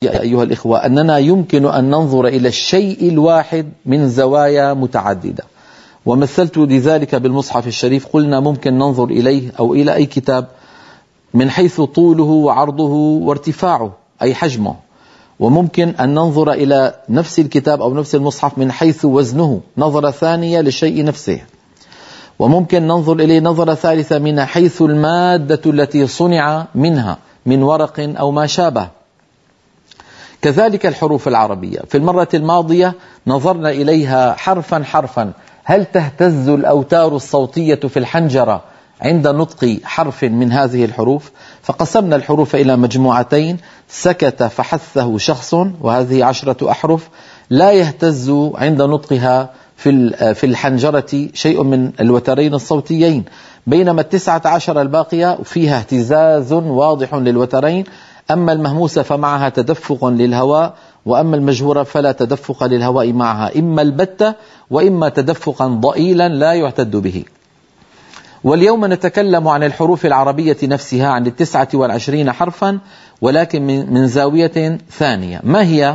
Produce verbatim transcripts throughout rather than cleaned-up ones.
يا أيها الإخوة أننا يمكن أن ننظر إلى الشيء الواحد من زوايا متعددة، ومثلت لذلك بالمصحف الشريف. قلنا ممكن ننظر إليه أو إلى أي كتاب من حيث طوله وعرضه وارتفاعه أي حجمه، وممكن أن ننظر إلى نفس الكتاب أو نفس المصحف من حيث وزنه نظرة ثانية للشيء نفسه، وممكن ننظر إليه نظرة ثالثة من حيث المادة التي صنع منها من ورق أو ما شابه. كذلك الحروف العربية، في المرة الماضية نظرنا إليها حرفا حرفا، هل تهتز الأوتار الصوتية في الحنجرة عند نطق حرف من هذه الحروف؟ فقسمنا الحروف إلى مجموعتين: سكت فحثه شخص، وهذه عشرة أحرف لا يهتز عند نطقها في الحنجرة شيء من الوترين الصوتيين، بينما التسعة عشر الباقية فيها اهتزاز واضح للوترين. أما المهموسة فمعها تدفق للهواء، وأما المجهورة فلا تدفق للهواء معها، إما البتة وإما تدفقا ضئيلا لا يعتد به. واليوم نتكلم عن الحروف العربية نفسها، عن التسعة والعشرين حرفا، ولكن من زاوية ثانية. ما هي؟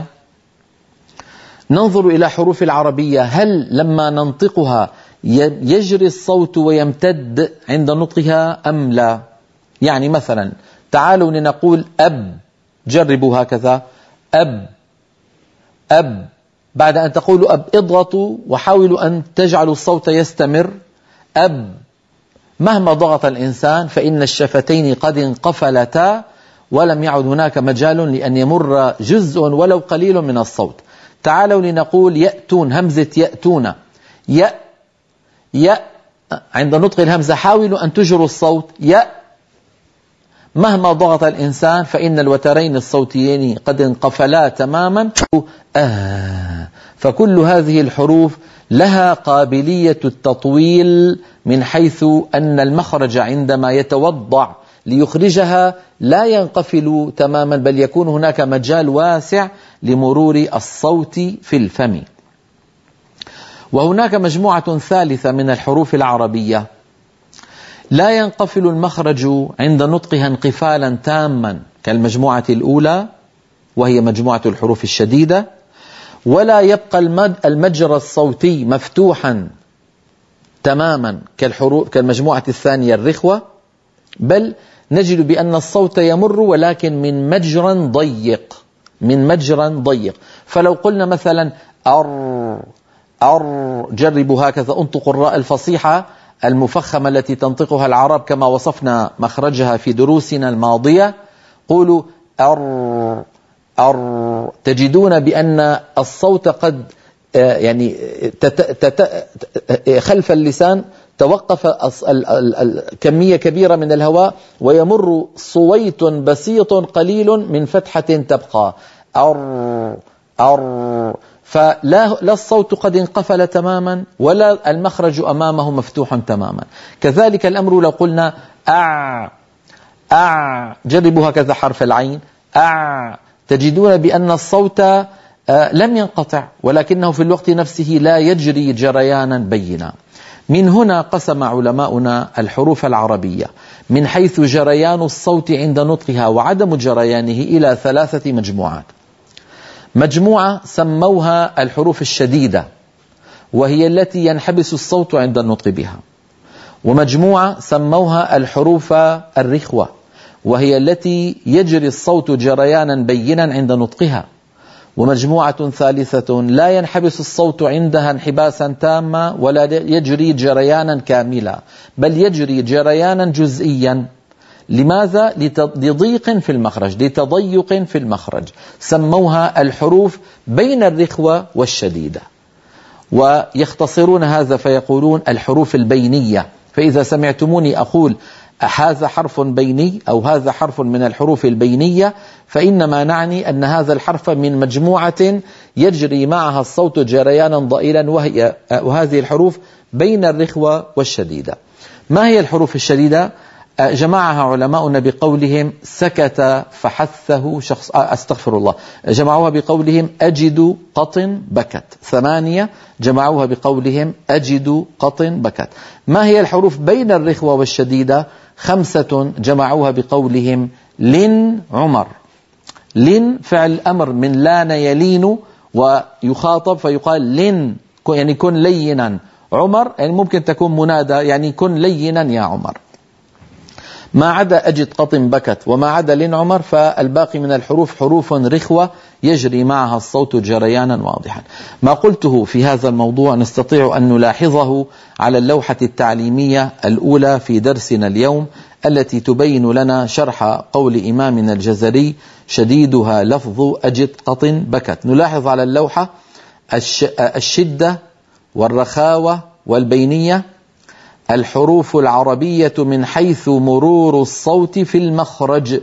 ننظر إلى حروف العربية، هل لما ننطقها يجري الصوت ويمتد عند نطقها أم لا؟ يعني مثلا تعالوا لنقول أب، جربوا هكذا: أب أب. بعد أن تقولوا أب اضغطوا وحاولوا أن تجعلوا الصوت يستمر. أب، مهما ضغط الإنسان فإن الشفتين قد انقفلتا ولم يعد هناك مجال لأن يمر جزء ولو قليل من الصوت. تعالوا لنقول يأتون، همزة يأتون، يأ يأ، عند نطق الهمزة حاولوا أن تجروا الصوت يأ، مهما ضغط الإنسان فإن الوترين الصوتيين قد انقفلا تماما. آه. فكل هذه الحروف لها قابلية التطويل، من حيث أن المخرج عندما يتوضع ليخرجها لا ينقفل تماما، بل يكون هناك مجال واسع لمرور الصوت في الفم. وهناك مجموعة ثالثة من الحروف العربية لا ينقفل المخرج عند نطقها انقفالا تاما كالمجموعة الأولى، وهي مجموعة الحروف الشديدة، ولا يبقى المجرى الصوتي مفتوحا تماما كالحروف كالمجموعة الثانية الرخوة، بل نجد بأن الصوت يمر ولكن من مجرى ضيق، من مجرى ضيق. فلو قلنا مثلا أر أر، جربوا هكذا، انطقوا الراء الفصيحة المفخمة التي تنطقها العرب كما وصفنا مخرجها في دروسنا الماضية. قولوا أر أر، تجدون بأن الصوت قد يعني تت تت خلف اللسان توقف كمية كبيرة من الهواء ويمر صويت بسيط قليل من فتحة تبقى أر أر، فلا لا الصوت قد انقفل تماما ولا المخرج أمامه مفتوح تماما. كذلك الأمر لو قلنا أع أع، جربوا هكذا حرف العين أع، تجدون بأن الصوت لم ينقطع ولكنه في الوقت نفسه لا يجري جريانا بينا. من هنا قسم علماؤنا الحروف العربية من حيث جريان الصوت عند نطقها وعدم جريانه إلى ثلاثة مجموعات. مجموعة سموها الحروف الشديدة، وهي التي ينحبس الصوت عند النطق بها. ومجموعة سموها الحروف الرخوة، وهي التي يجري الصوت جريانا بينا عند نطقها. ومجموعة ثالثة لا ينحبس الصوت عندها انحباسا تاما ولا يجري جريانا كاملا، بل يجري جريانا جزئيا. لماذا؟ لضيق في المخرج، لتضيق في المخرج. سموها الحروف بين الرخوة والشديدة، ويختصرون هذا فيقولون الحروف البينية. فإذا سمعتموني أقول هذا حرف بيني أو هذا حرف من الحروف البينية، فإنما نعني أن هذا الحرف من مجموعة يجري معها الصوت جريانا ضئيلا، وهي وهذه الحروف بين الرخوة والشديدة. ما هي الحروف الشديدة؟ جمعها علماؤنا بقولهم سكت فحثه شخص، أستغفر الله، جمعوها بقولهم أجد قط بكت. ثمانية جمعوها بقولهم أجد قط بكت. ما هي الحروف بين الرخوة والشديدة؟ خمسة جمعوها بقولهم لن عمر، لن فعل أمر من لان يلين ويخاطب فيقال لن، يعني كن لينا. عمر يعني ممكن تكون منادى، يعني كن لينا يا عمر. ما عدا أجد قط بكت وما عدا لن عمر فالباقي من الحروف حروف رخوة يجري معها الصوت جريانا واضحا. ما قلته في هذا الموضوع نستطيع أن نلاحظه على اللوحة التعليمية الأولى في درسنا اليوم، التي تبين لنا شرح قول إمامنا الجزري شديدها لفظ أجد قط بكت. نلاحظ على اللوحة الشدة والرخاوة والبينية، الحروف العربية من حيث مرور الصوت في المخرج.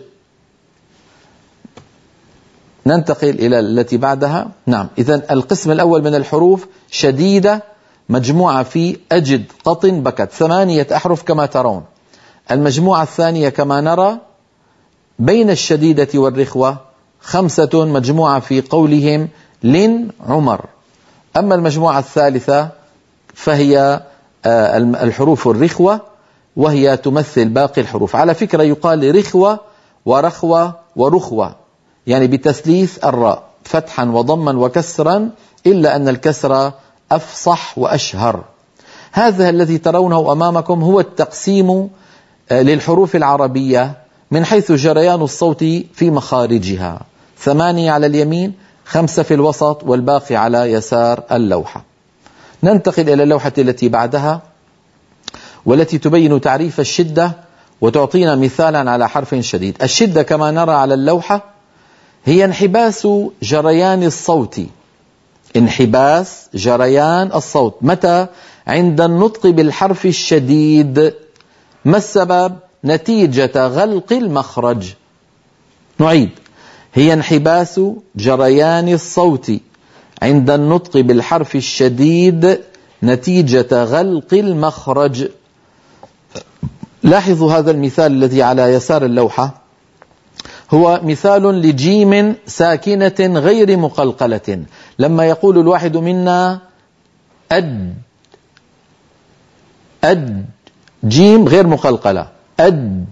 ننتقل إلى التي بعدها. نعم، إذن القسم الأول من الحروف شديدة مجموعة في أجد قط بكت، ثمانية أحرف كما ترون. المجموعة الثانية كما نرى بين الشديدة والرخوة خمسة مجموعة في قولهم لن عمر. أما المجموعة الثالثة فهي الحروف الرخوة وهي تمثل باقي الحروف. على فكرة يقال رخوة ورخوة ورخوة، يعني بتثليث الراء فتحا وضما وكسرا، إلا أن الكسر أفصح وأشهر. هذا الذي ترونه أمامكم هو التقسيم للحروف العربية من حيث جريان الصوت في مخارجها، ثمانية على اليمين، خمسة في الوسط، والباقي على يسار اللوحة. ننتقل إلى اللوحة التي بعدها والتي تبين تعريف الشدة وتعطينا مثالا على حرف شديد. الشدة كما نرى على اللوحة هي انحباس جريان الصوت، انحباس جريان الصوت. متى؟ عند النطق بالحرف الشديد. ما السبب؟ نتيجة غلق المخرج. نعيد، هي انحباس جريان الصوت عند النطق بالحرف الشديد نتيجة غلق المخرج. لاحظوا هذا المثال الذي على يسار اللوحة، هو مثال لجيم ساكنة غير مقلقلة. لما يقول الواحد منا أد أد، جيم غير مقلقلة، أد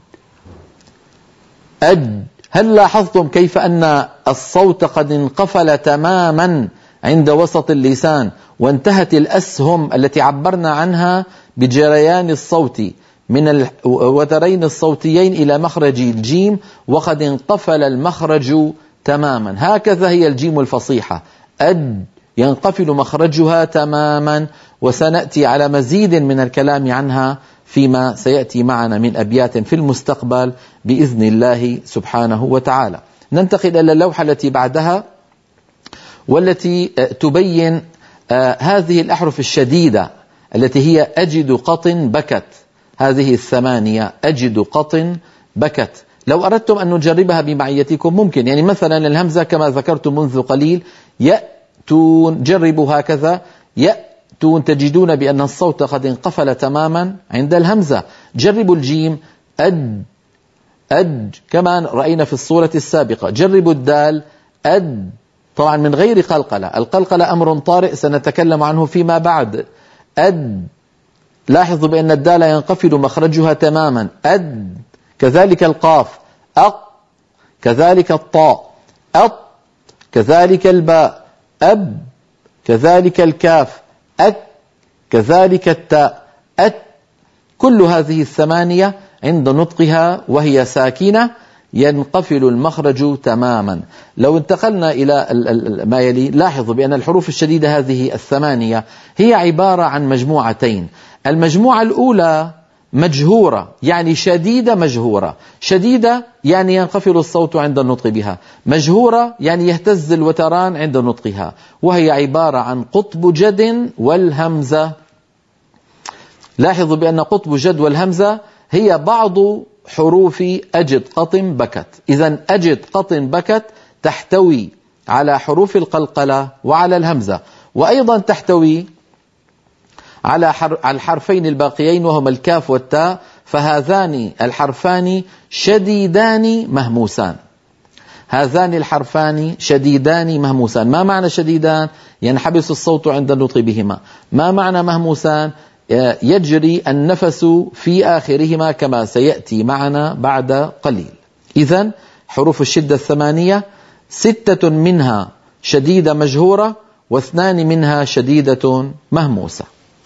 أد. هل لاحظتم كيف أن الصوت قد انقفل تماما عند وسط اللسان، وانتهت الأسهم التي عبرنا عنها بجريان الصوت من الوترين الصوتيين إلى مخرج الجيم، وقد انقفل المخرج تماما. هكذا هي الجيم الفصيحة، أد ينقفل مخرجها تماما، وسنأتي على مزيد من الكلام عنها فيما سيأتي معنا من أبيات في المستقبل بإذن الله سبحانه وتعالى. ننتقل إلى اللوحة التي بعدها والتي تبين هذه الأحرف الشديدة التي هي أجد قط بكت. هذه الثمانية أجد قط بكت. لو أردتم أن نجربها بمعيتكم ممكن، يعني مثلا الهمزة كما ذكرت منذ قليل يأتون، جربوا هكذا يأتون، تجدون بأن الصوت قد انقفل تماما عند الهمزة. جربوا الجيم أد أد كما رأينا في الصورة السابقة. جربوا الدال أد، طبعا من غير قلقلة، القلقلة أمر طارئ سنتكلم عنه فيما بعد. أد، لاحظوا بأن الدال ينقفل مخرجها تماما، أد. كذلك القاف أق، كذلك الطاء أط، كذلك الباء أب، كذلك الكاف أك، كذلك التاء أت. كل هذه الثمانية عند نطقها وهي ساكنة ينقفل المخرج تماما. لو انتقلنا إلى ما يلي لاحظوا بأن الحروف الشديدة هذه الثمانية هي عبارة عن مجموعتين. المجموعة الأولى مجهورة، يعني شديدة مجهورة. شديدة يعني ينقفل الصوت عند النطق بها، مجهورة يعني يهتز الوتران عند نطقها، وهي عبارة عن قطب جد والهمزة. لاحظوا بأن قطب جد والهمزة هي بعض حروف أجد قط بكت. إذن أجد قط بكت تحتوي على حروف القلقلة وعلى الهمزة، وأيضا تحتوي على الحرفين الباقيين وهما الكاف والتاء، فهذان الحرفان شديدان مهموسان. هذان الحرفان شديدان مهموسان. ما معنى شديدان؟ ينحبس الصوت عند النطق بهما. ما معنى مهموسان؟ يجري النفس في آخرهما كما سيأتي معنا بعد قليل. إذن حروف الشدة الثمانية ستة منها شديدة مجهورة واثنان منها شديدة مهموسة.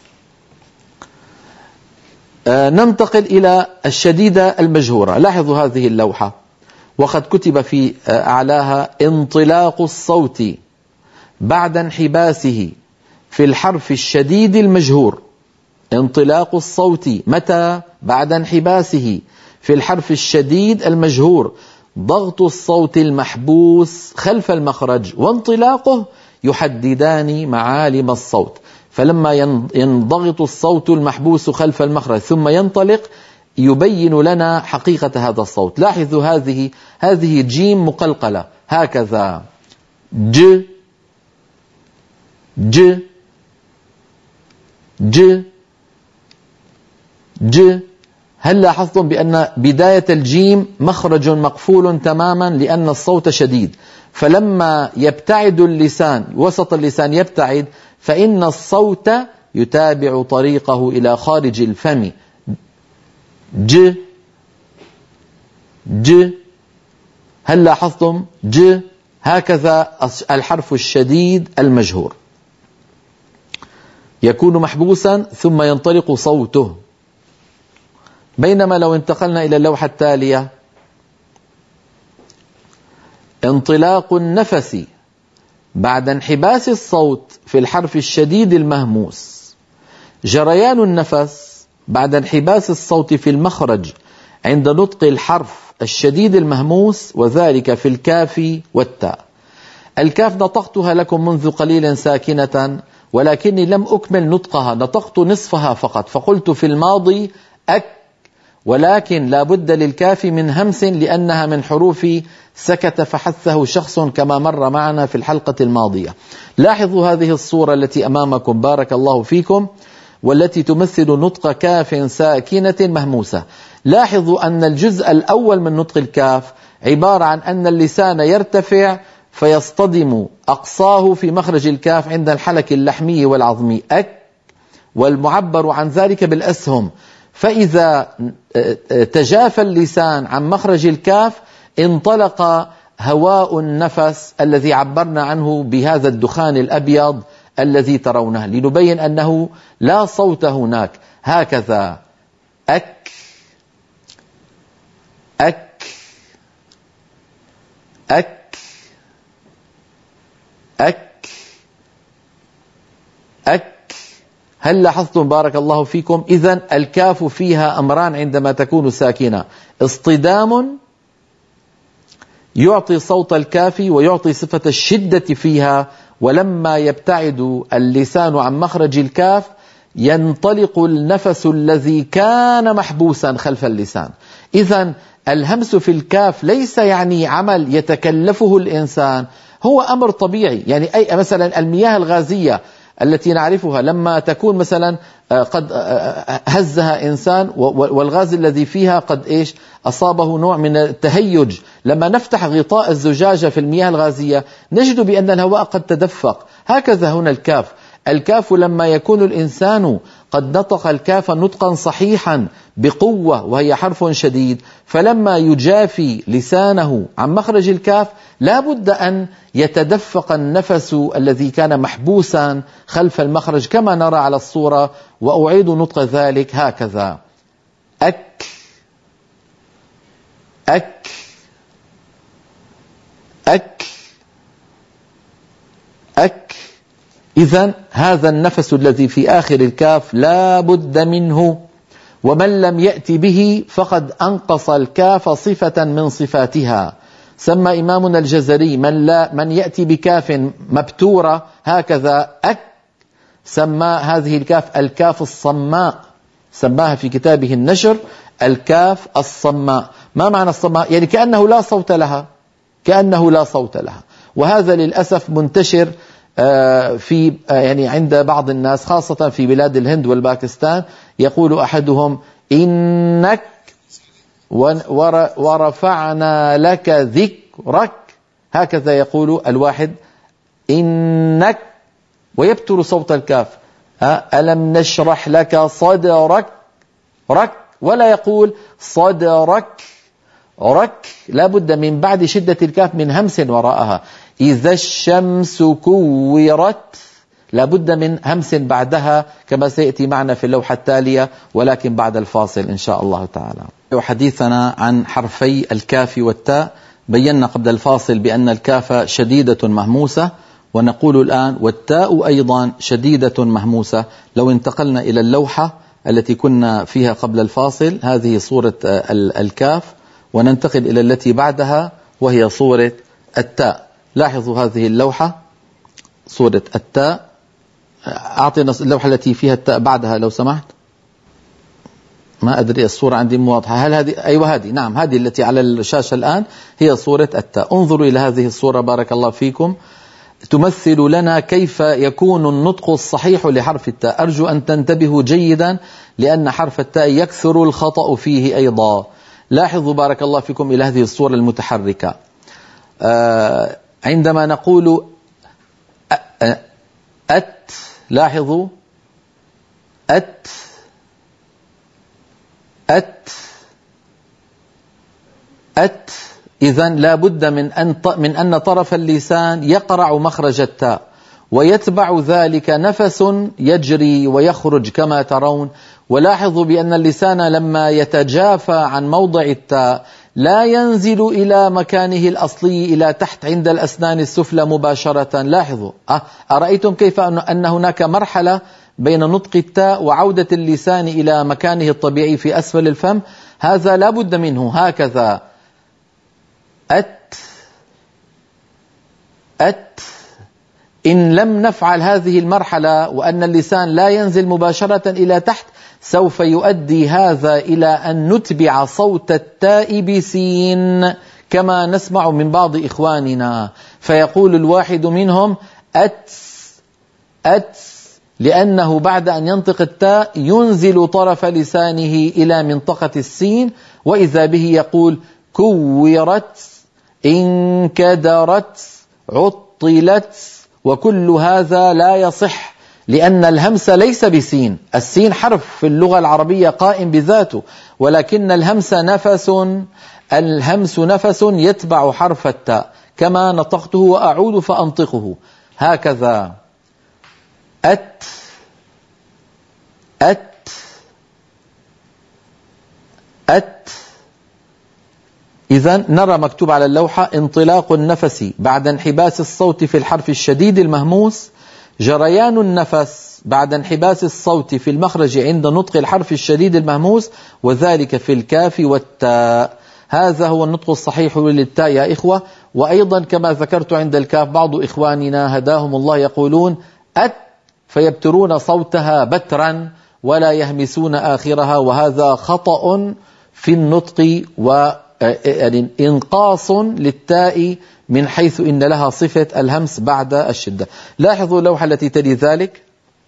آه ننتقل إلى الشديدة المجهورة. لاحظوا هذه اللوحة، وقد كتب في أعلاها انطلاق الصوت بعد انحباسه في الحرف الشديد المجهور. انطلاق الصوت متى؟ بعد انحباسه في الحرف الشديد المجهور. ضغط الصوت المحبوس خلف المخرج وانطلاقه يحددان معالم الصوت. فلما ينضغط الصوت المحبوس خلف المخرج ثم ينطلق يبين لنا حقيقة هذا الصوت. لاحظوا هذه هذه جيم مقلقلة هكذا، ج ج ج ج. هل لاحظتم بأن بداية الجيم مخرج مقفول تماما لأن الصوت شديد، فلما يبتعد اللسان وسط اللسان يبتعد فإن الصوت يتابع طريقه إلى خارج الفم. ج ج. هل لاحظتم ج؟ هكذا الحرف الشديد المجهور يكون محبوسا ثم ينطلق صوته. بينما لو انتقلنا إلى اللوحة التالية، انطلاق النفس بعد انحباس الصوت في الحرف الشديد المهموس. جريان النفس بعد انحباس الصوت في المخرج عند نطق الحرف الشديد المهموس، وذلك في الكاف والتاء. الكاف نطقتها لكم منذ قليل ساكنة، ولكني لم أكمل نطقها، نطقت نصفها فقط، فقلت في الماضي أك، ولكن لا بد للكاف من همس لأنها من حروف سكت فحثه شخص كما مر معنا في الحلقة الماضية. لاحظوا هذه الصورة التي أمامكم بارك الله فيكم، والتي تمثل نطق كاف ساكنة مهموسة. لاحظوا أن الجزء الأول من نطق الكاف عبارة عن أن اللسان يرتفع فيصطدم أقصاه في مخرج الكاف عند الحلك اللحمي والعظمي أك، والمعبر عن ذلك بالأسهم. فإذا تجافى اللسان عن مخرج الكاف انطلق هواء النفس الذي عبرنا عنه بهذا الدخان الأبيض الذي ترونه، لنبين أنه لا صوت هناك. هكذا أك أك أك أك أك. هل لاحظتم بارك الله فيكم؟ إذن الكاف فيها أمران عندما تكون ساكنة: اصطدام يعطي صوت الكاف ويعطي صفة الشدة فيها، ولما يبتعد اللسان عن مخرج الكاف ينطلق النفس الذي كان محبوسا خلف اللسان. إذن الهمس في الكاف ليس يعني عمل يتكلفه الإنسان، هو أمر طبيعي. يعني أي مثلا المياه الغازية التي نعرفها لما تكون مثلا قد هزها إنسان والغاز الذي فيها قد إيش أصابه نوع من التهيج، لما نفتح غطاء الزجاجة في المياه الغازية نجد بأن الهواء قد تدفق. هكذا هنا الكاف. الكاف لما يكون الإنسان قد نطق الكاف نطقا صحيحا بقوة وهي حرف شديد، فلما يجافي لسانه عن مخرج الكاف لا بد أن يتدفق النفس الذي كان محبوسا خلف المخرج كما نرى على الصورة. وأعيد نطق ذلك هكذا أك أك أك أك. إذن هذا النفس الذي في آخر الكاف لا بد منه، ومن لم يأتي به فقد أنقص الكاف صفة من صفاتها. سمى إمامنا الجزري من, لا من يأتي بكاف مبتورة هكذا أك، سمى هذه الكاف الكاف الصماء، سماها في كتابه النشر الكاف الصماء. ما معنى الصماء؟ يعني كأنه لا صوت لها، كأنه لا صوت لها. وهذا للأسف منتشر في يعني عند بعض الناس خاصة في بلاد الهند والباكستان. يقول أحدهم إنك ورفعنا لك ذكرك، هكذا يقول الواحد إنك، ويبتر صوت الكاف. ألم نشرح لك صدرك رك، ولا يقول صدرك عرك لا بد من بعد شدة الكاف من همس وراءها. إذا الشمس كورت لا بد من همس بعدها كما سيأتي معنا في اللوحة التالية، ولكن بعد الفاصل إن شاء الله تعالى. وحديثنا عن حرفي الكاف والتاء، بينا قبل الفاصل بأن الكاف شديدة مهموسة، ونقول الآن والتاء أيضا شديدة مهموسة. لو انتقلنا إلى اللوحة التي كنا فيها قبل الفاصل، هذه صورة الكاف، وننتقل إلى التي بعدها وهي صورة التاء. لاحظوا هذه اللوحة صورة التاء. أعطينا اللوحة التي فيها التاء بعدها لو سمحت. ما أدري الصورة عندي مو واضحة. هل هذه؟ أيوة هذه، نعم هذه التي على الشاشة الآن هي صورة التاء. انظروا إلى هذه الصورة بارك الله فيكم، تمثل لنا كيف يكون النطق الصحيح لحرف التاء. أرجو أن تنتبهوا جيدا لأن حرف التاء يكثر الخطأ فيه أيضا. لاحظوا بارك الله فيكم إلى هذه الصورة المتحركة. آه عندما نقول أت، لاحظوا أت أت أت إذن لا بد من أن من أن طرف اللسان يقرع مخرج التاء، ويتبع ذلك نفس يجري ويخرج كما ترون. ولاحظوا بأن اللسان لما يتجافى عن موضع التاء لا ينزل إلى مكانه الأصلي إلى تحت عند الأسنان السفلى مباشرة. لاحظوا أه أرأيتم كيف أن هناك مرحلة بين نطق التاء وعودة اللسان إلى مكانه الطبيعي في أسفل الفم؟ هذا لا بد منه. هكذا أت أت. إن لم نفعل هذه المرحلة وأن اللسان لا ينزل مباشرة إلى تحت، سوف يؤدي هذا إلى أن نتبع صوت التاء بسين كما نسمع من بعض إخواننا، فيقول الواحد منهم أت أت، لأنه بعد أن ينطق التاء ينزل طرف لسانه إلى منطقة السين، وإذا به يقول كورت، انكدرت، عطلت، وكل هذا لا يصح لأن الهمس ليس بسين. السين حرف في اللغة العربية قائم بذاته، ولكن الهمس نفس، الهمس نفس يتبع حرف التاء كما نطقته، وأعود فأنطقه هكذا أت أت أت. إذن نرى مكتوب على اللوحة انطلاق النفس بعد انحباس الصوت في الحرف الشديد المهموس، جريان النفس بعد انحباس الصوت في المخرج عند نطق الحرف الشديد المهموس، وذلك في الكاف والتاء. هذا هو النطق الصحيح للتاء يا إخوة. وأيضا كما ذكرت عند الكاف بعض إخواننا هداهم الله يقولون أت، فيبترون صوتها بترا ولا يهمسون آخرها، وهذا خطأ في النطق و يعني إنقاص للتاء من حيث إن لها صفة الهمس بعد الشدة. لاحظوا اللوحة التي تلي ذلك،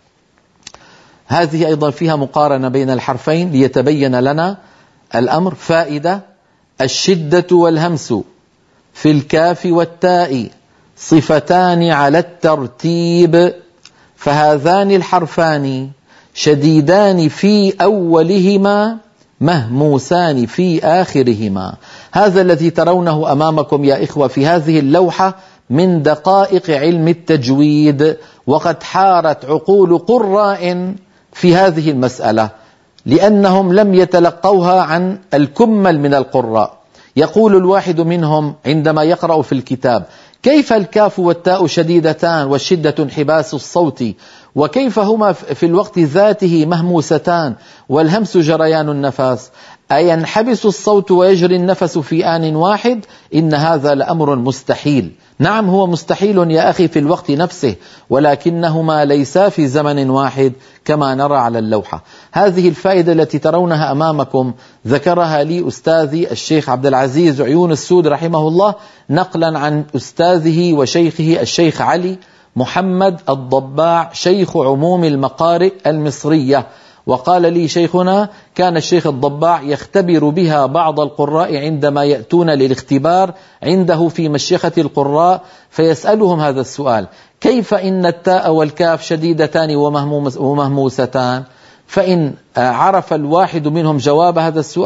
هذه أيضا فيها مقارنة بين الحرفين ليتبين لنا الأمر. فائدة: الشدة والهمس في الكاف والتاء صفتان على الترتيب، فهذان الحرفان شديدان في أولهما مهموسان في آخرهما. هذا الذي ترونه أمامكم يا إخوة في هذه اللوحة من دقائق علم التجويد، وقد حارت عقول قراء في هذه المسألة لأنهم لم يتلقوها عن الكمل من القراء. يقول الواحد منهم عندما يقرأ في الكتاب: كيف الكاف والتاء شديدتان والشدة انحباس الصوت، وكيف هما في الوقت ذاته مهموستان والهمس جريان النفس؟ أينحبس الصوت ويجري النفس في آن واحد؟ إن هذا لأمر مستحيل. نعم هو مستحيل يا أخي في الوقت نفسه، ولكنهما ليسا في زمن واحد كما نرى على اللوحة. هذه الفائدة التي ترونها أمامكم ذكرها لي أستاذي الشيخ عبد العزيز عيون السود رحمه الله، نقلا عن أستاذه وشيخه الشيخ علي محمد الضباع شيخ عموم المقارئ المصرية. وقال لي شيخنا: كان الشيخ الضباع يختبر بها بعض القراء عندما يأتون للاختبار عنده في مشيخة القراء، فيسألهم هذا السؤال: كيف إن التاء والكاف شديدتان ومهموستان؟ فإن عرف الواحد منهم جواب هذا السؤال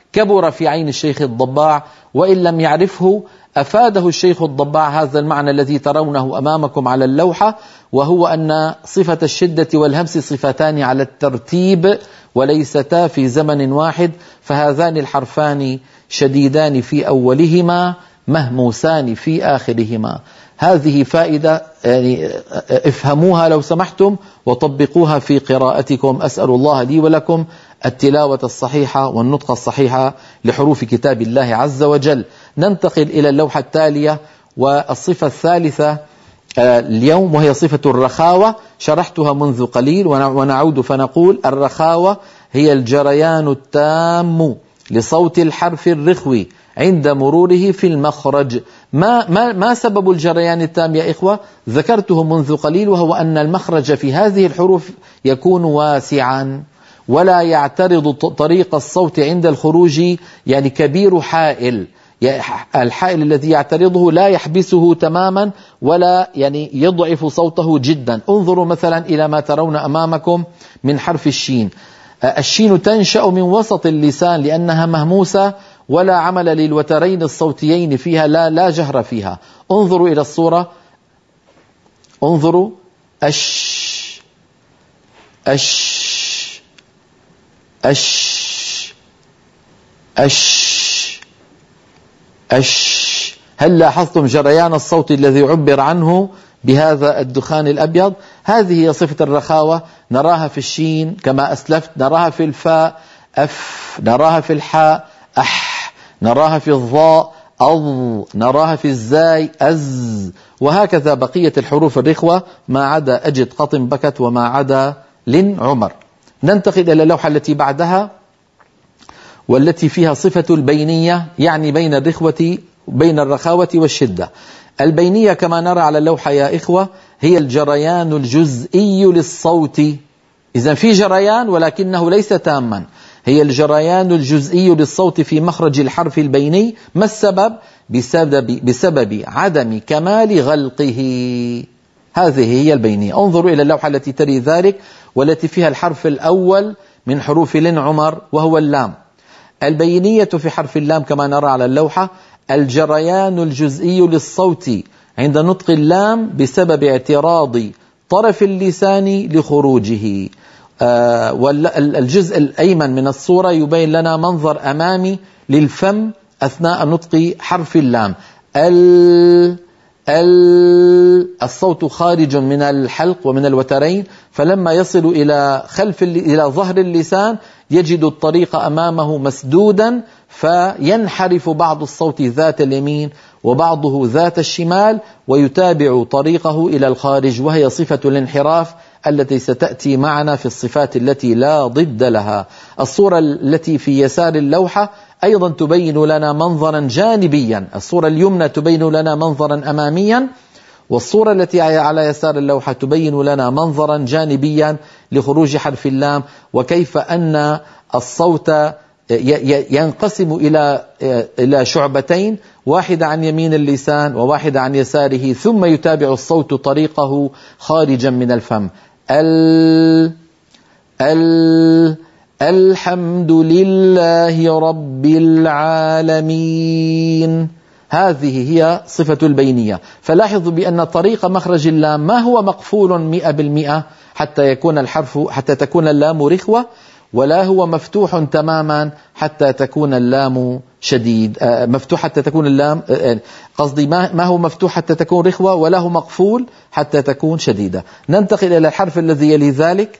كبر في عين الشيخ الضباع، وإن لم يعرفه أفاده الشيخ الضباع هذا المعنى الذي ترونه أمامكم على اللوحة، وهو أن صفة الشدة والهمس صفتان على الترتيب وليستا في زمن واحد، فهذان الحرفان شديدان في أولهما مهموسان في آخرهما. هذه فائدة يعني افهموها لو سمحتم وطبقوها في قراءتكم. أسأل الله لي ولكم التلاوة الصحيحة والنطق الصحيح لحروف كتاب الله عز وجل. ننتقل إلى اللوحة التالية والصفة الثالثة اليوم، وهي صفة الرخاوة. شرحتها منذ قليل ونعود فنقول الرخاوة هي الجريان التام لصوت الحرف الرخوي عند مروره في المخرج. ما, ما, ما سبب الجريان التام يا إخوة؟ ذكرته منذ قليل، وهو أن المخرج في هذه الحروف يكون واسعا ولا يعترض طريق الصوت عند الخروج، يعني كبير حائل، الحائل الذي يعترضه لا يحبسه تماما ولا يعني يضعف صوته جدا. انظروا مثلا إلى ما ترون أمامكم من حرف الشين. الشين تنشأ من وسط اللسان لأنها مهموسة ولا عمل للوترين الصوتيين فيها، لا لا جهر فيها. انظروا إلى الصورة، انظروا أش أش أش أش أش. هل لاحظتم جريان الصوت الذي عبر عنه بهذا الدخان الأبيض؟ هذه هي صفة الرخاوة. نراها في الشين كما أسلفت، نراها في الفاء أف، نراها في الحاء أح، نراها في الضاء أض، نراها في الزاي أز، وهكذا بقية الحروف الرخوة ما عدا أجد قطن بكت وما عدا لن عمر. ننتقل إلى اللوحة التي بعدها والتي فيها صفة البينية، يعني بين الرخوة بين الرخاوة والشدة. البينية كما نرى على اللوحة يا إخوة هي الجريان الجزئي للصوت. إذن في جريان ولكنه ليس تاما، هي الجريان الجزئي للصوت في مخرج الحرف البيني. ما السبب؟ بسبب, بسبب عدم كمال غلقه. هذه هي البينية. انظروا إلى اللوحة التي تلي ذلك والتي فيها الحرف الأول من حروف لن عمر وهو اللام. البينية في حرف اللام كما نرى على اللوحة الجريان الجزئي للصوت عند نطق اللام بسبب اعتراض طرف اللسان لخروجه. آه والجزء الأيمن من الصورة يبين لنا منظر أمامي للفم أثناء نطق حرف اللام. ال ال الصوت خارج من الحلق ومن الوترين، فلما يصل إلى خلف إلى ظهر اللسان يجد الطريق أمامه مسدودا، فينحرف بعض الصوت ذات اليمين وبعضه ذات الشمال ويتابع طريقه إلى الخارج، وهي صفة الانحراف التي ستأتي معنا في الصفات التي لا ضد لها. الصورة التي في يسار اللوحة أيضا تبين لنا منظرا جانبيا، الصورة اليمنى تبين لنا منظرا أماميا، والصورة التي على يسار اللوحة تبين لنا منظرا جانبيا لخروج حرف اللام، وكيف أن الصوت ينقسم إلى إلى شعبتين، واحدة عن يمين اللسان وواحدة عن يساره، ثم يتابع الصوت طريقه خارجا من الفم. ال ال الحمد لله رب العالمين. هذه هي صفة البينية. فلاحظوا بأن طريق مخرج اللام ما هو مقفول مئة بالمئة حتى يكون الحرف حتى تكون اللام رخوة، ولا هو مفتوح تماما حتى تكون اللام شديد آه مفتوح حتى تكون اللام آه قصدي ما, ما هو مفتوح حتى تكون رخوة، ولا هو مقفول حتى تكون شديدة. ننتقل إلى الحرف الذي يلي ذلك،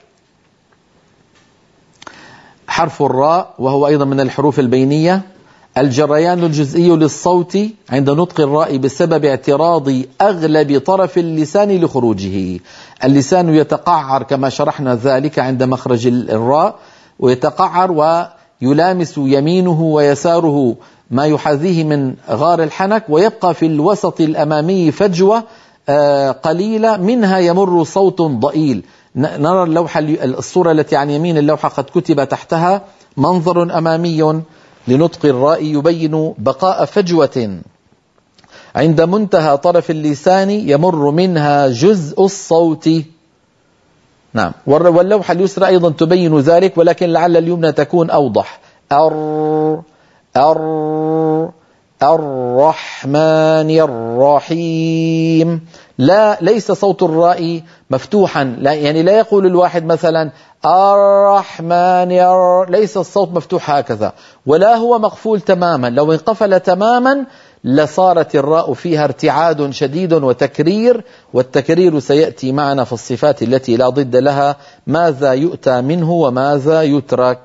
حرف الراء، وهو أيضا من الحروف البينية. الجريان الجزئي للصوت عند نطق الراء بسبب اعتراض أغلب طرف اللسان لخروجه. اللسان يتقعر كما شرحنا ذلك عند مخرج الراء، ويتقعر ويلامس يمينه ويساره ما يحاذيه من غار الحنك، ويبقى في الوسط الأمامي فجوة قليلة منها يمر صوت ضئيل. نرى اللوحة الصورة التي عن يمين اللوحة قد كتب تحتها منظر أمامي لنطق الراء يبين بقاء فجوة عند منتهى طرف اللسان يمر منها جزء الصوت. نعم، واللوحة اليسرى أيضا تبين ذلك، ولكن لعل اليمنى تكون أوضح. أر الر الرحمن الرحيم. لا، ليس صوت الراء مفتوحا، لا يعني لا يقول الواحد مثلا الرحمن الر... ليس الصوت مفتوح هكذا، ولا هو مقفول تماما. لو انقفل تماما لصارت الراء فيها ارتعاد شديد وتكرير، والتكرير سيأتي معنا في الصفات التي لا ضد لها، ماذا يؤتى منه وماذا يترك.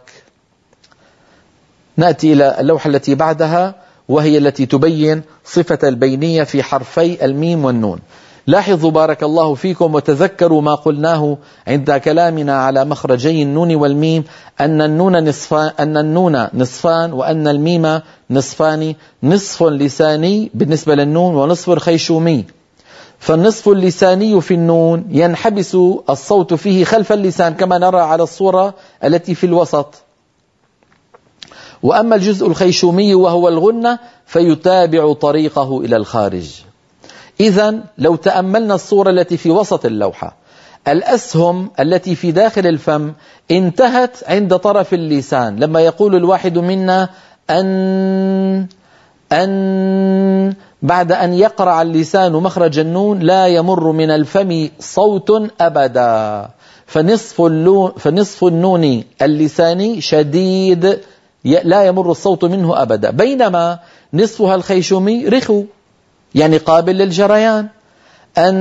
نأتي إلى اللوحة التي بعدها، وهي التي تبين صفة البينية في حرفي الميم والنون. لاحظوا بارك الله فيكم وتذكروا ما قلناه عند كلامنا على مخرجي النون والميم، أن النون نصفان, أن النون نصفان وأن الميم نصفان، نصف لساني بالنسبة للنون ونصف خيشومي. فالنصف اللساني في النون ينحبس الصوت فيه خلف اللسان كما نرى على الصورة التي في الوسط، وأما الجزء الخيشومي وهو الغنة فيتابع طريقه إلى الخارج. إذن لو تأملنا الصورة التي في وسط اللوحة، الأسهم التي في داخل الفم انتهت عند طرف اللسان، لما يقول الواحد منا أن أن بعد أن يقرع اللسان مخرج النون لا يمر من الفم صوت أبدا، فنصف, فنصف النون اللساني شديد لا يمر الصوت منه أبدا، بينما نصفها الخيشومي رخو يعني قابل للجريان. أن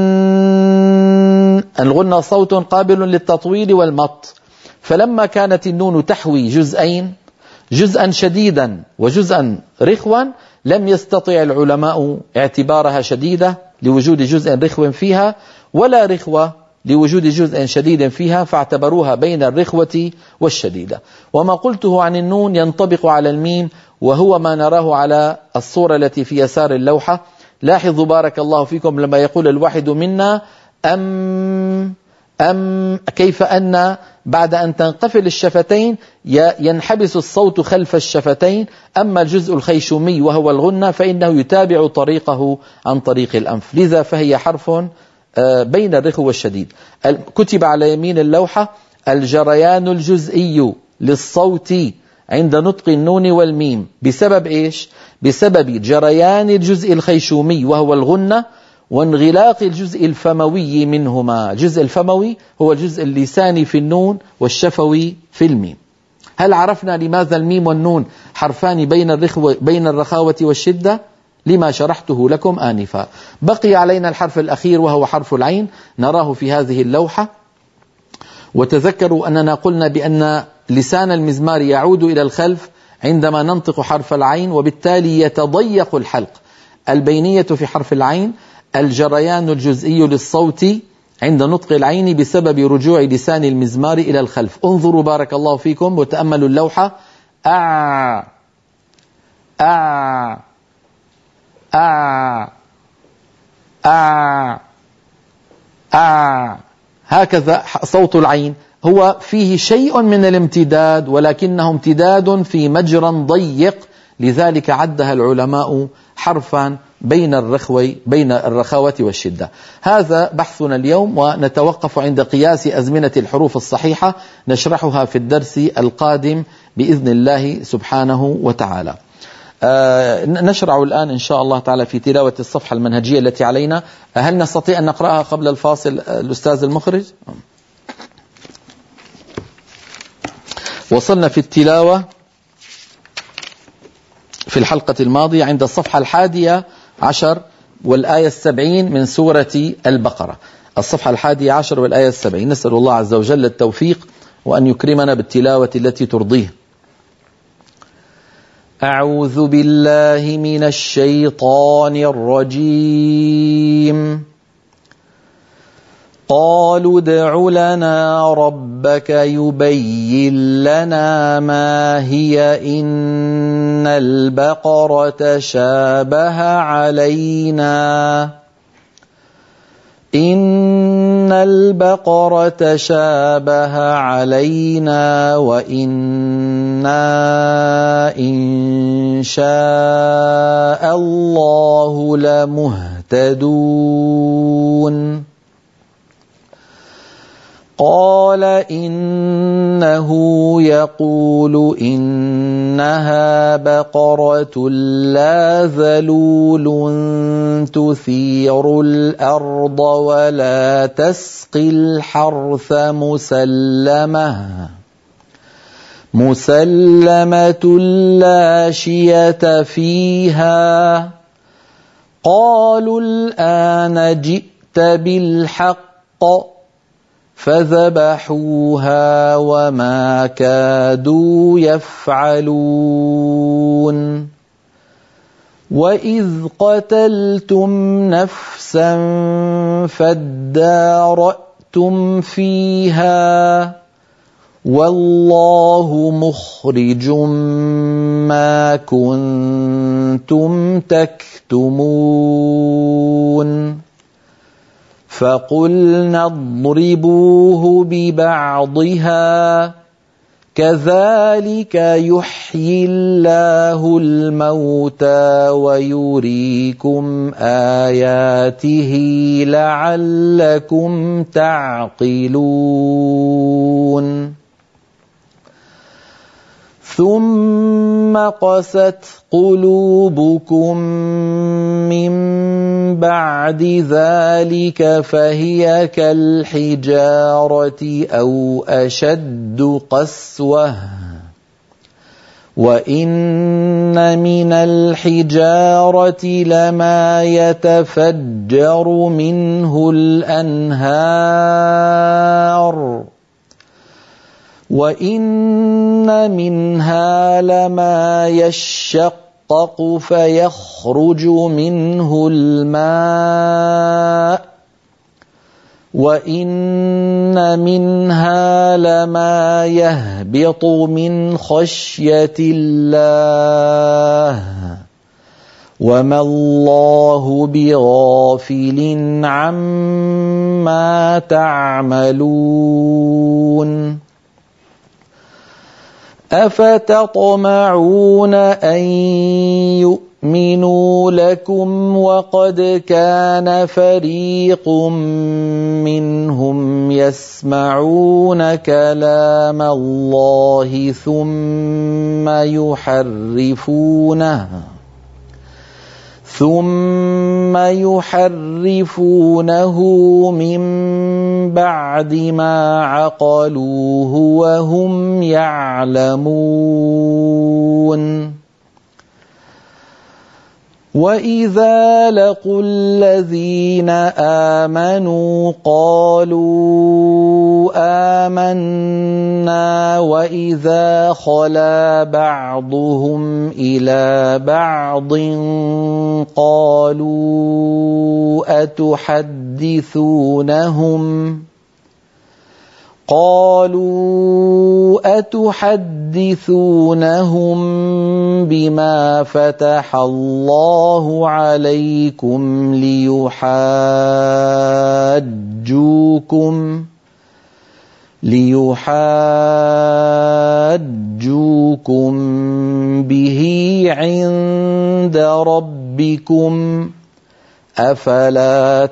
الغنة صوت قابل للتطويل والمط، فلما كانت النون تحوي جزئين، جزءا شديدا وجزءا رخوا، لم يستطع العلماء اعتبارها شديدة لوجود جزء رخو فيها، ولا رخوة لوجود جزء شديد فيها، فاعتبروها بين الرخوة والشديدة. وما قلته عن النون ينطبق على الميم، وهو ما نراه على الصورة التي في يسار اللوحة. لاحظوا بارك الله فيكم لما يقول الواحد منا أم أم كيف أن بعد أن تنقفل الشفتين ينحبس الصوت خلف الشفتين، أما الجزء الخيشومي وهو الغنة فإنه يتابع طريقه عن طريق الأنف، لذا فهي حرف بين الرخو والشديد. كتب على يمين اللوحة الجريان الجزئي للصوت عند نطق النون والميم بسبب إيش؟ بسبب جريان الجزء الخيشومي وهو الغنة وانغلاق الجزء الفموي منهما. الجزء الفموي هو الجزء اللساني في النون والشفوي في الميم. هل عرفنا لماذا الميم والنون حرفان بين الرخوة بين الرخاوة والشدة؟ لما شرحته لكم آنفا. بقي علينا الحرف الأخير وهو حرف العين، نراه في هذه اللوحة. وتذكروا أننا قلنا بأن لسان المزمار يعود إلى الخلف عندما ننطق حرف العين، وبالتالي يتضيق الحلق. البينية في حرف العين الجريان الجزئي للصوت عند نطق العين بسبب رجوع لسان المزمار إلى الخلف. انظروا بارك الله فيكم وتأملوا اللوحة. آ آ آ آ آ هكذا صوت العين، هو فيه شيء من الامتداد ولكنه امتداد في مجرى ضيق، لذلك عدها العلماء حرفا بين الرخوي بين الرخاوة والشدة. هذا بحثنا اليوم، ونتوقف عند قياس أزمنة الحروف الصحيحة، نشرحها في الدرس القادم بإذن الله سبحانه وتعالى. آه نشرع الآن إن شاء الله تعالى في تلاوة الصفحة المنهجية التي علينا. هل نستطيع أن نقرأها قبل الفاصل الأستاذ المخرج؟ وصلنا في التلاوة في الحلقة الماضية عند الصفحة الحادية عشر والآية السبعين من سورة البقرة. الصفحة الحادية عشر والآية السبعين. نسأل الله عز وجل التوفيق وأن يكرمنا بالتلاوة التي ترضيه. أعوذ بالله من الشيطان الرجيم. قالوا ادع لنا ربك يبين لنا ما هي إن البقرة شابه علينا إن البقرة شابه علينا وإنا إن شاء الله لمهتدون. قال إنه يقول إنها بقرة لا ذلول تثير الأرض ولا تسقي الحرث مسلمة مسلمة لا شية فيها. قالوا الآن جئت بالحق فذبحوها وما كادوا يفعلون. وإذ قتلتم نفسا فادارأتم فيها والله مخرج ما كنتم تكتمون. فقلنا اضربوه ببعضها كذلك يحيي الله الموتى ويريكم آياته لعلكم تعقلون. ثم قست قلوبكم من بعد ذلك فهي كالحجارة أو أشد قسوة. وإن من الحجارة لما يتفجر منه الأنهار وإن منها لما يشقق فيخرج منه الماء وإن منها لما يهبط من خشية الله وما الله بغافل عما تعملون. أفتطمعون أن يؤمنوا لكم وقد كان فريق منهم يسمعون كلام الله ثم يحرفونه ثم يحرفونه من بعد ما عقلوه وهم يعلمون. وإذا لقوا الذين آمنوا قالوا آمنا وإذا خلا بعضهم إلى بعض قالوا أتحدثونهم قالوا أتحدثونهم بما فتح الله عليكم ليحاجوكم ليحاجوكم به عند ربكم أفلا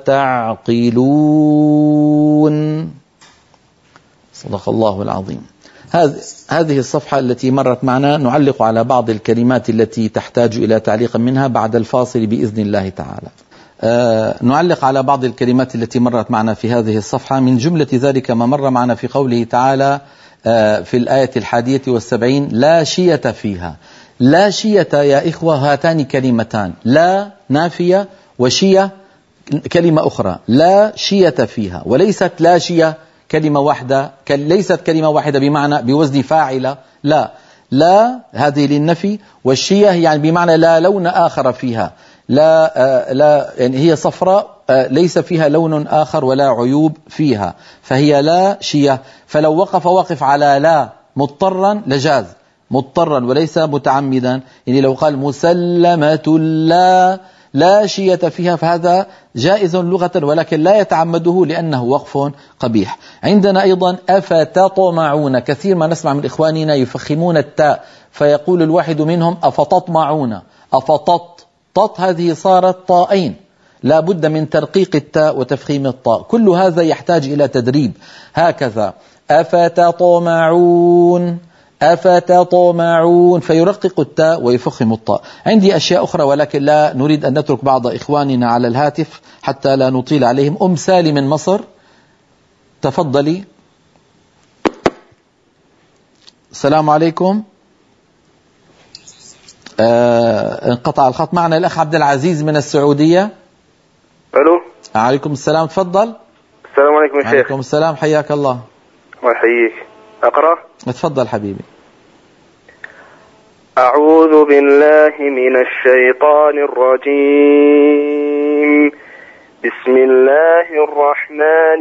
تعقلون. صدق الله العظيم. هذه الصفحة التي مرت معنا نعلق على بعض الكلمات التي تحتاج إلى تعليق منها بعد الفاصل بإذن الله تعالى. أه نعلق على بعض الكلمات التي مرت معنا في هذه الصفحة. من جملة ذلك ما مر معنا في قوله تعالى أه في الآية الحادية والسبعين لا شية فيها. لا شية يا إخوة هاتان كلمتان، لا نافية وشية كلمة أخرى، لا شية فيها، وليست لا شية كلمة واحدة، ليست كلمة واحدة بمعنى بوزن فاعلة، لا لا هذه للنفي، والشية يعني بمعنى لا لون آخر فيها، لا آه لا يعني هي صفراء آه ليس فيها لون آخر ولا عيوب فيها، فهي لا شية. فلو وقف وقف على لا مضطرا لجاز، مضطرا وليس متعمدا، يعني لو قال مسلمة لا لا شية فيها فهذا جائز لغة ولكن لا يتعمده لأنه وقف قبيح. عندنا أيضا أفتطمعون، كثير ما نسمع من إخواننا يفخمون التاء فيقول الواحد منهم أفتطمعون، أفتط، طط هذه صارت طائين لا بد من ترقيق التاء وتفخيم الطاء. كل هذا يحتاج إلى تدريب. هكذا أفتطمعون أفتطمعون، فيرقق التاء ويفخم الطاء. عندي أشياء أخرى ولكن لا نريد أن نترك بعض إخواننا على الهاتف حتى لا نطيل عليهم. أم سالي من مصر، تفضلي. السلام عليكم. آه انقطع الخط. معنا الأخ عبد العزيز من السعودية. ألو. عليكم السلام، تفضل. السلام عليكم يا شيخ. عليكم السلام، حياك الله. الله يحييك. أقرأ؟ تفضل حبيبي. أعوذ بالله من الشيطان الرجيم. بسم الله الرحمن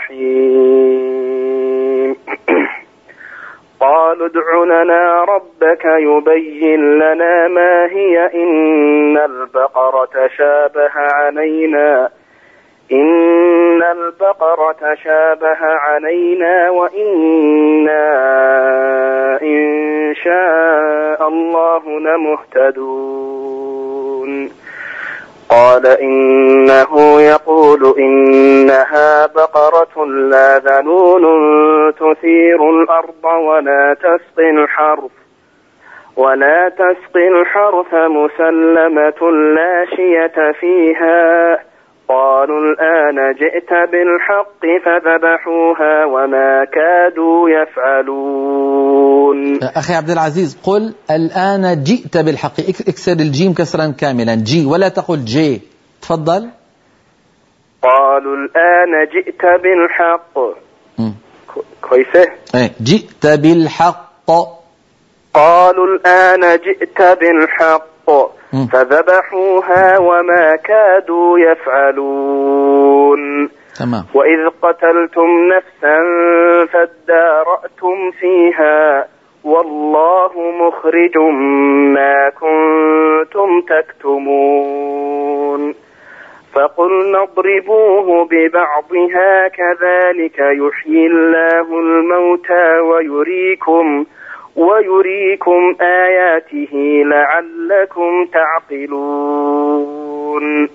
الرحيم. قالوا ادع لنا ربك يبين لنا ما هي إن البقرة تشابه علينا إن البقرة تشابه علينا وإنا إن شاء الله لمهتدون. قال إنه يقول إنها بقرة لا ذلول تثير الأرض ولا تسقي الحرث ولا تسقي الحرث مسلمة لا شية فيها. قالوا الآن جئت بالحق فذبحوها وما كادوا يفعلون. أخي عبد العزيز، قل الآن جئت بالحق، اكسر الجيم كسرا كاملا، جي ولا تقل جي. تفضل. قالوا الآن جئت بالحق. كويسة. جئت بالحق. قالوا الآن جئت بالحق فذبحوها وما كادوا يفعلون. تمام. وإذ قتلتم نفسا فادارأتم فيها والله مخرج ما كنتم تكتمون. فقلنا اضربوه ببعضها كذلك يحيي الله الموتى ويريكم ويريكم آياته لعلكم تعقلون.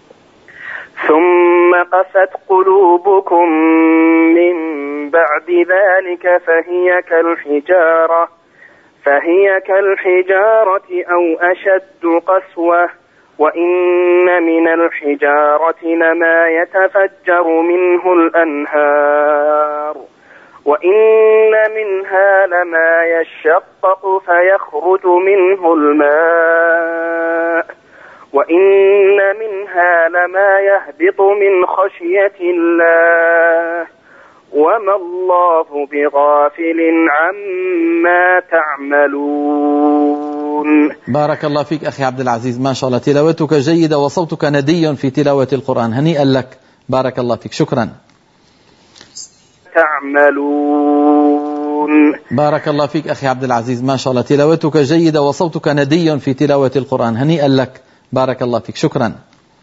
ثم قست قلوبكم من بعد ذلك فهي كالحجارة فهي كالحجارة أو أشد قسوة وإن من الحجارة لما يتفجر منه الأنهار وإن منها لما يشقق فيخرج منه الماء وإن منها لما يهبط من خشية الله وما الله بغافل عما تعملون. بارك الله فيك أخي عبد العزيز، ما شاء الله تلاوتك جيدة وصوتك ندي في تلاوة القرآن، هنيئا لك، بارك الله فيك، شكرا. تعملون. بارك الله فيك أخي عبد العزيز، ما شاء الله تلاوتك جيدة وصوتك ندي في تلاوة القرآن، هنيئا لك، بارك الله فيك، شكرا.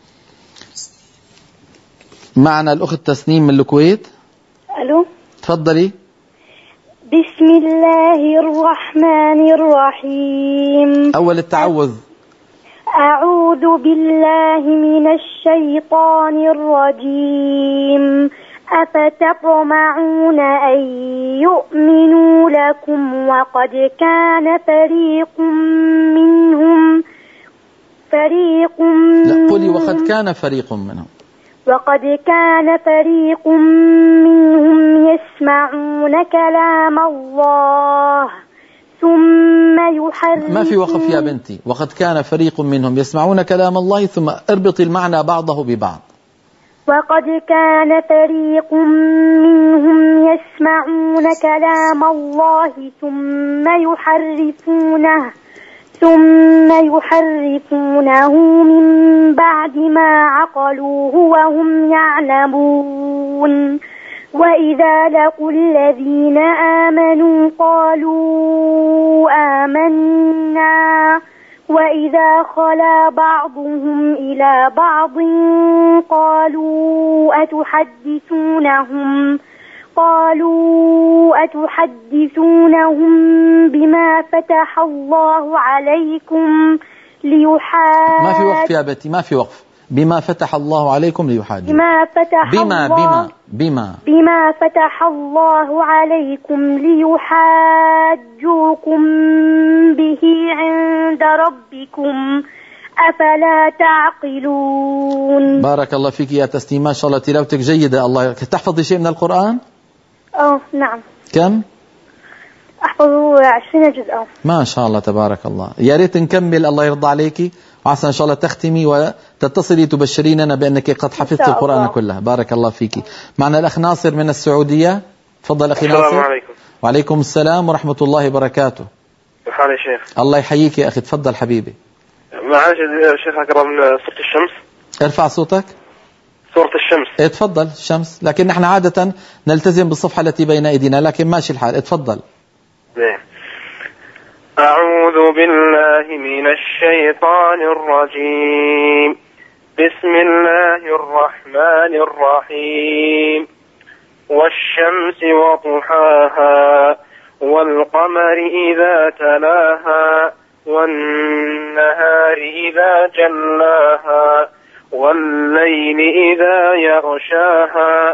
معنا الأخت تسنيم من الكويت. ألو. تفضلي. بسم الله الرحمن الرحيم. أول التعوذ. أعوذ بالله من الشيطان الرجيم. أفتطمعون أن يؤمنوا لكم وقد كان فريق منهم فريق لا قولي وقد كان فريق منهم وقد كان فريق منهم يسمعون كلام الله ثم يحرفون. ما في وقف يا بنتي، وقد كان فريق منهم يسمعون كلام الله، ثم اربط المعنى بعضه ببعض. وقد كان فريق منهم يسمعون كلام الله ثم يحرفونه ثم يحرفونه من بعد ما عقلوه وهم يعلمون. وإذا لقوا الذين آمنوا قالوا آمنا وإذا خلا بعضهم إلى بعض قالوا أتحدثونهم قالوا أتحدثونهم بما فتح الله عليكم ليحاج. ما في وقف يا بنتي، ما في وقف، بما فتح الله عليكم ليحاجوكم. بما فتح بما الله بما بما بما فتح الله عليكم ليحاجوكم به عند ربكم أفلا تعقلون. بارك الله فيك يا تسنيم، ما شاء الله تلاوتك جيدة. الله تحفظي شيء من القرآن؟ اه نعم. كم؟ أحفظ عشرين جزءا. ما شاء الله تبارك الله. يا ريت نكمل، الله يرضى عليك، وعسى إن شاء الله تختمي وتتصلي تبشريننا بأنك قد حفظت القرآن كله. بارك الله فيك. معنا الأخ ناصر من السعودية. تفضل أخي ناصر. السلام عليكم. وعليكم السلام ورحمة الله وبركاته. كيف حالك يا شيخ؟ الله يحييك يا أخي، تفضل حبيبي. معلش يا شيخ أقرأ من سورة الشمس. ارفع صوتك. سورة الشمس. اه تفضل الشمس، لكن نحن عادة نلتزم بالصفحة التي بين أيدينا، لكن ماشي الحال. اتفضل. أعوذ بالله من الشيطان الرجيم. بسم الله الرحمن الرحيم. والشمس وضحاها والقمر إذا تلاها والنهار إذا جلاها والليل إذا يغشاها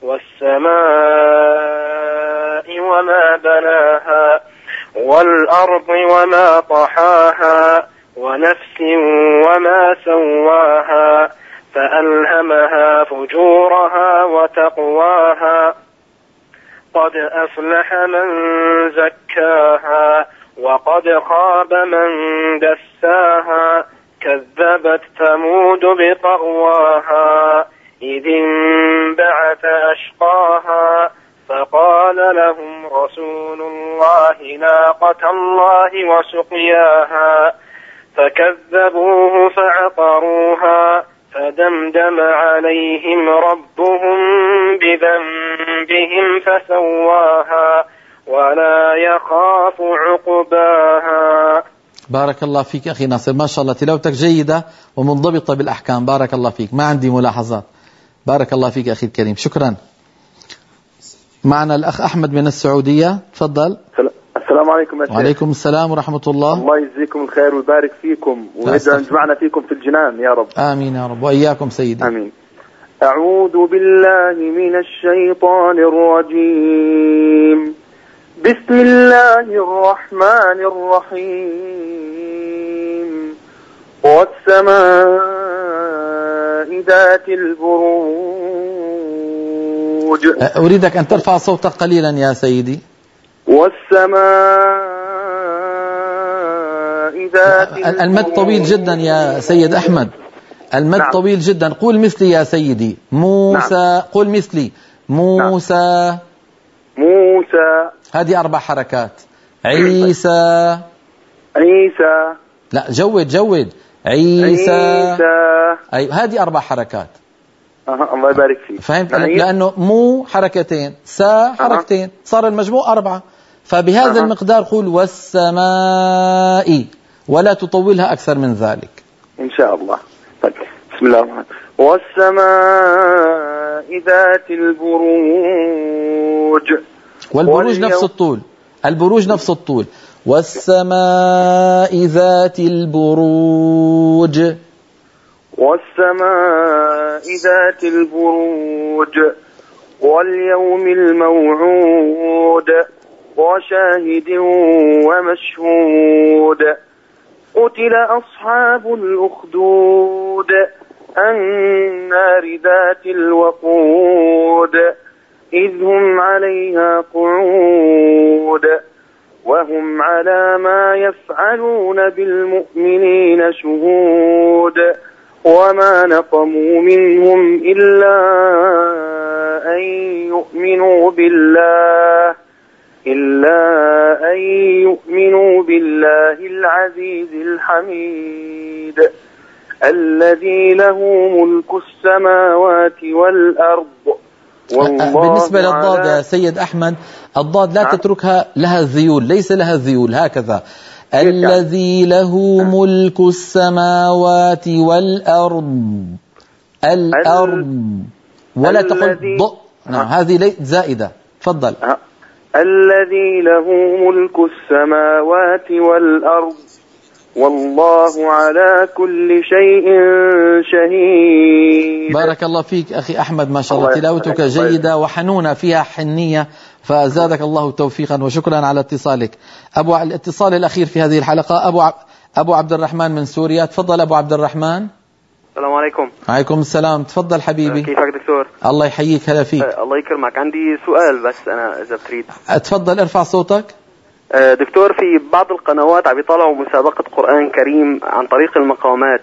والسماء وما بناها والأرض وما طحاها ونفس وما سواها فألهمها فجورها وتقواها قد أفلح من زكاها وقد خاب من دساها كذبت ثمود بطغواها إذ انبعث أشقاها فقال لهم رسول الله ناقة الله وسقياها فكذبوه فعقروها فدمدم عليهم ربهم بذنبهم فسواها ولا يخاف عقباها. بارك الله فيك أخي ناصر، ما شاء الله تلاوتك جيدة ومنضبطة بالأحكام. بارك الله فيك، ما عندي ملاحظات. بارك الله فيك أخي الكريم، شكرا. معنا الأخ أحمد من السعودية. تفضل. السلام عليكم يا شيخ. وعليكم السلام ورحمة الله. الله يجزيكم الخير ويبارك فيكم ويجعل جمعنا فيكم في الجنان يا رب. آمين يا رب، وإياكم سيدي. آمين. أعوذ بالله من الشيطان الرجيم. بسم الله الرحمن الرحيم. والسماء ذات البروج. أريدك أن ترفع صوتك قليلا يا سيدي. والسماء ذات البروج. المد طويل جدا يا سيد أحمد، المد نعم. طويل جدا. قول مثلي يا سيدي. موسى. نعم. قول مثلي. موسى. نعم. موسى. هذه أربع حركات. عيسى. عيسى. لا جود جود. عيسى. عيسى. أي هذه أربع حركات. أه. الله يبارك فيك. فهمت؟ لأنه مو حركتين، سا حركتين، أه. صار المجموع أربعة. فبهذا أه. المقدار قول والسماء ولا تطولها أكثر من ذلك إن شاء الله. طيب. بسم الله الرحمن الرحيم. والسماء ذات البروج. والبروج نفس الطول. البروج نفس الطول. والسماء ذات البروج. والسماء ذات البروج واليوم الموعود وشاهد ومشهود. قتل أصحاب الأخدود النار ذات الوقود إذ هم عليها قعود وهم على ما يفعلون بالمؤمنين شهود وما نقموا منهم إلا أن يؤمنوا بالله إلا أن يؤمنوا بالله العزيز الحميد الذي له ملك السماوات والأرض. بالنسبة للضاد يا سيد أحمد، الضاد لا تتركها لها ذيول، ليس لها ذيول، هكذا. الذي له ملك السماوات والأرض. الأرض ولا تقل ض. نعم هذه ليست زائدة. تفضل. الذي له ملك السماوات والأرض والله على كل شيء شهيد. بارك الله فيك أخي أحمد، ما شاء الله تلاوتك جيدة وحنونة فيها حنية، فزادك الله توفيقا وشكرا على اتصالك. أبو الاتصال الأخير في هذه الحلقة أبو أبو عبد الرحمن من سوريا. تفضل أبو عبد الرحمن. السلام عليكم. عليكم السلام، تفضل حبيبي. كيفك دكتور؟ الله يحييك، هلا فيك. أه الله يكرمك، عندي سؤال بس أنا إذا بتريد. تفضل ارفع صوتك. أه دكتور، في بعض القنوات عم يطلعوا مسابقة قرآن كريم عن طريق المقامات،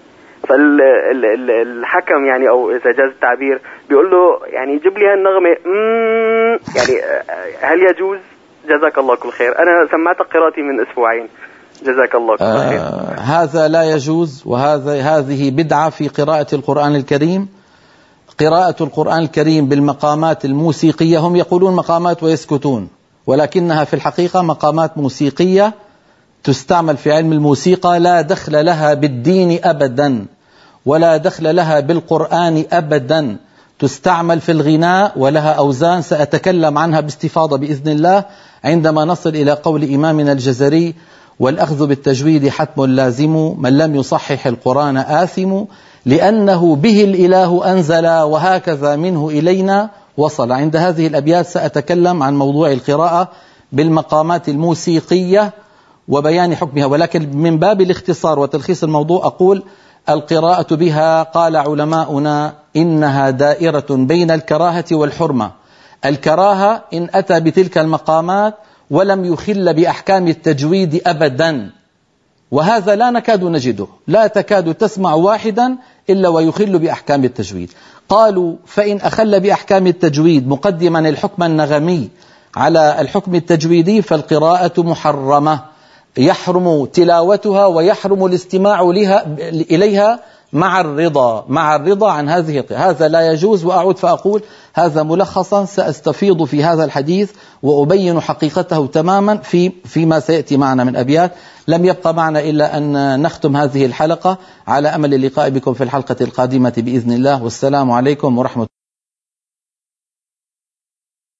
فالحكم يعني أو إذا جاز التعبير بيقول له يعني جيب لي هالنغمة يعني هل يجوز؟ جزاك الله كل خير، أنا سمعت قراءتي من أسبوعين، جزاك الله كل خير. آه هذا لا يجوز، وهذا هذه بدعة في قراءة القرآن الكريم. قراءة القرآن الكريم بالمقامات الموسيقية، هم يقولون مقامات ويسكتون، ولكنها في الحقيقة مقامات موسيقية تستعمل في علم الموسيقى، لا دخل لها بالدين أبدا ولا دخل لها بالقرآن أبدا، تستعمل في الغناء ولها أوزان سأتكلم عنها باستفاضة بإذن الله عندما نصل إلى قول إمامنا الجزري: والأخذ بالتجويد حتم لازم، من لم يصحح القرآن آثم، لأنه به الإله أنزل وهكذا منه إلينا وصل. عند هذه الأبيات سأتكلم عن موضوع القراءة بالمقامات الموسيقية وبيان حكمها، ولكن من باب الاختصار وتلخيص الموضوع أقول: القراءة بها قال علماؤنا إنها دائرة بين الكراهة والحرمة. الكراهة إن أتى بتلك المقامات ولم يخل بأحكام التجويد أبدا، وهذا لا نكاد نجده، لا تكاد تسمع واحدا إلا ويخل بأحكام التجويد. قالوا: فإن أخل بأحكام التجويد مقدما الحكم النغمي على الحكم التجويدي فالقراءة محرمة، يحرم تلاوتها ويحرم الاستماع لها إليها مع الرضا مع الرضا عن هذه. هذا لا يجوز. وأعود فأقول: هذا ملخصا سأستفيض في هذا الحديث وأبين حقيقته تماما في فيما سيأتي معنا من أبيات. لم يبقى معنا إلا أن نختم هذه الحلقة على أمل اللقاء بكم في الحلقة القادمة بإذن الله، والسلام عليكم ورحمة الله.